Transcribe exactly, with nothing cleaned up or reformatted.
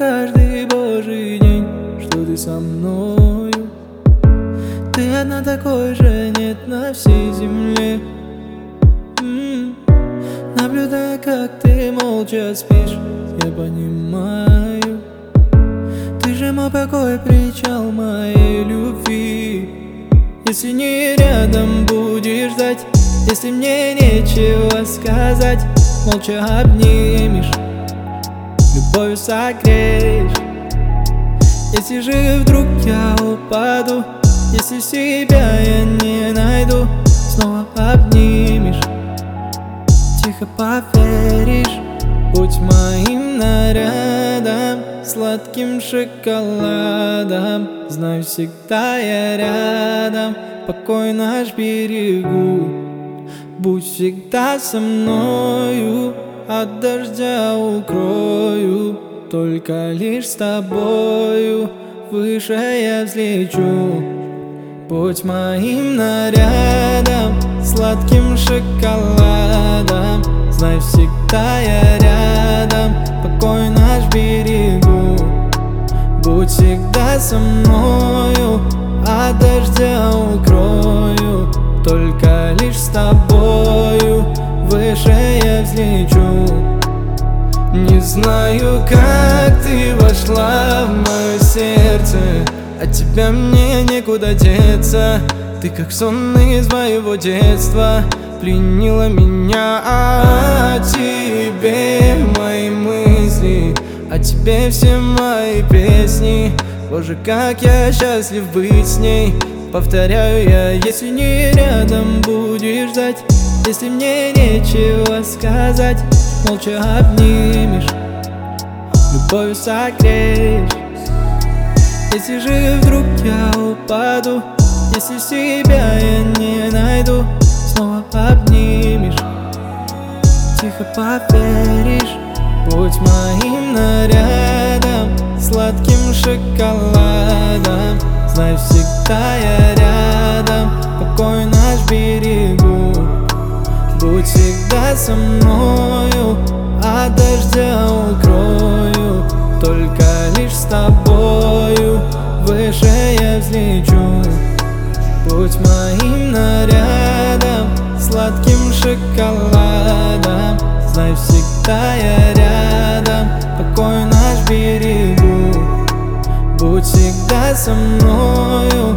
каждый божий день, что ты со мною. Ты одна, такой же нет на всей земле. М-м. Наблюдая, как ты молча спишь, я понимаю, ты же мой покой, причал моей любви. Если не рядом будешь ждать, если мне нечего сказать, молча обнимешь, любовью согреешь. Если же вдруг я упаду, если себя я не найду, снова обнимешь, тихо поверишь. Будь моим нарядом, сладким шоколадом, знаю, всегда я рядом, покой наш берегу. Будь всегда со мною, от дождя укрою, только лишь с тобою выше я взлечу. Будь моим нарядом, сладким шоколадом, знай, всегда я рядом, покой наш берегу. Будь всегда со мною, от дождя укрою, только лишь с тобою выше я взлечу. Не знаю, как ты вошла в мое сердце, от тебя мне некуда деться. Ты как сон из моего детства, пленила меня. О тебе мои мысли, о тебе все мои песни. Боже, как я счастлив быть с ней. Повторяю я, если не рядом будешь ждать, если мне нечего сказать, молча обнимешь, любовью согреешь. Если же вдруг я упаду, если себя я не найду, снова обнимешь, тихо поверишь. Будь моим нарядом, сладким шоколадом, знай, всегда я рядом, покой наш берегу. Будь всегда со мною, от дождя укрою, только лишь с тобою выше я взлечу. Будь моим нарядом, сладким шоколадом, знай, всегда я рядом, покой наш берегу. Будь всегда со мною,